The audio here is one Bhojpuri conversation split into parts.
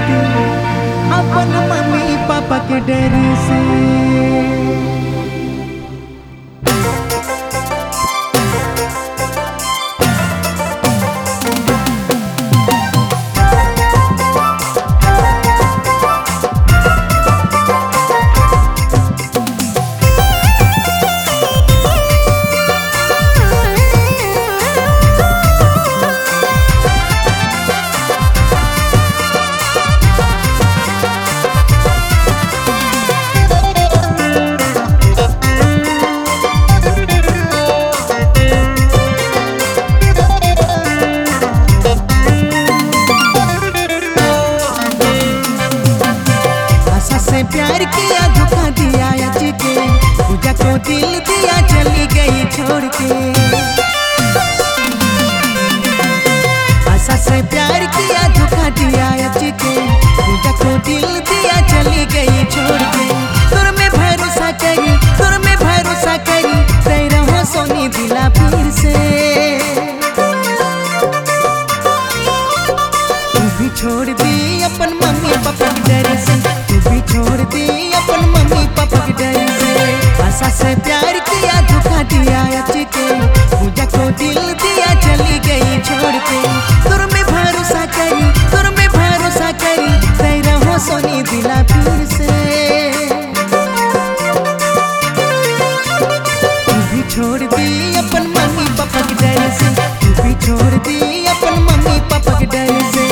दी अपन मम्मी पापा के डर से। प्यार किया धोखा दिया अच के, पूजा को दिल दिया चली गई छोड़ के। आशा से प्यार किया धोखा दिया अच के, पूजा को दिल दिया चली गई छोड़ के। तुर में भरोसा करी, तुर में भरोसा करी, तेरा हो सोनी दिला फिर से। तू भी छोड़ दी अपन मम्मी पापा के डर से, तू भी छोड़ दी अपन मम्मी पापा के डर से। आशा से प्यार किया धोखा दिया अच के, पूजा को दिल दिया चली गई छोड़ के। तुर में भरोसा करी, तुर में भरोसा करी, तेरा हो सोनी दिला फिर से। तू भी छोड़ दी अपन मम्मी पापा के डर से, तू भी छोड़ दी अपन मम्मी पापा के डर से।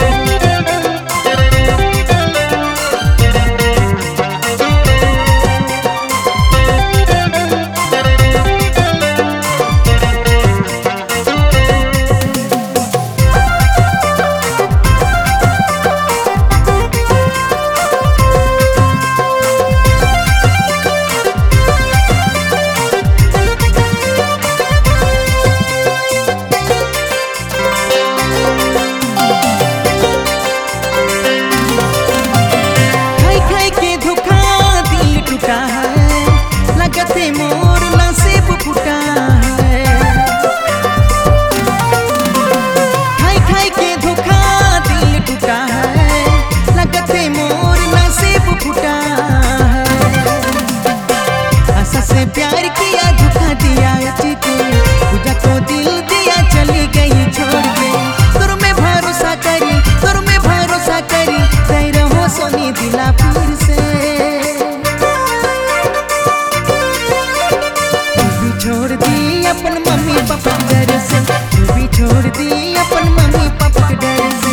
मोर नसीब फूटा है, खाई खाई के धोखा दिल टूटा है। लगते मोर नसीब फूटा है। आशा से प्यार किया धोखा दिया अच के, पूजा को दिल दिया चली गई छोड़ के। तुर में भरोसा करी, तुर में भरोसा करी, तेरा हो सोनी दिला फिर से। छोड़ दी अपन मम्मी पापा के डर से, तू भी छोड़ दी अपन मम्मी पापा के डर से।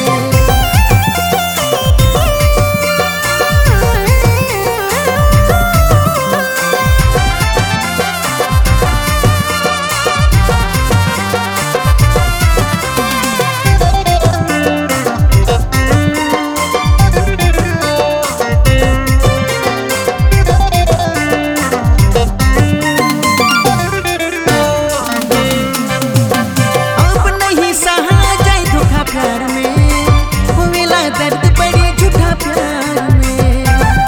दर्द बड़ी झूठा प्यार में,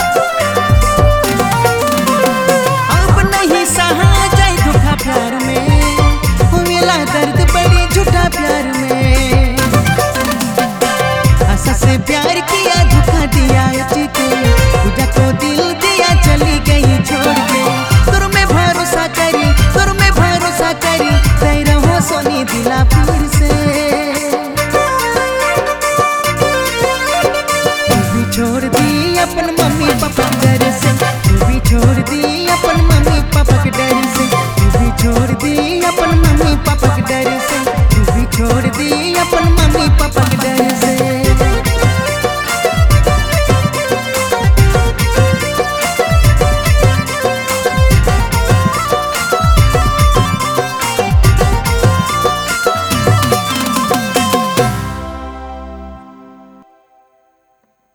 अब नहीं सहा जाए धोखा प्यार में। हुएला दर्द बड़ी झूठा प्यार में। आशा से प्यार किया धोखा दिया अच के, पूजा को दिल दिया चली गई छोड़ के। तुर में भरोसा करी, तुर में भरोसा करी, तेरा हो सोनी दिला फिर से। छोड़ दी अपन मम्मी पापा के डर से, तू भी छोड़ दी अपन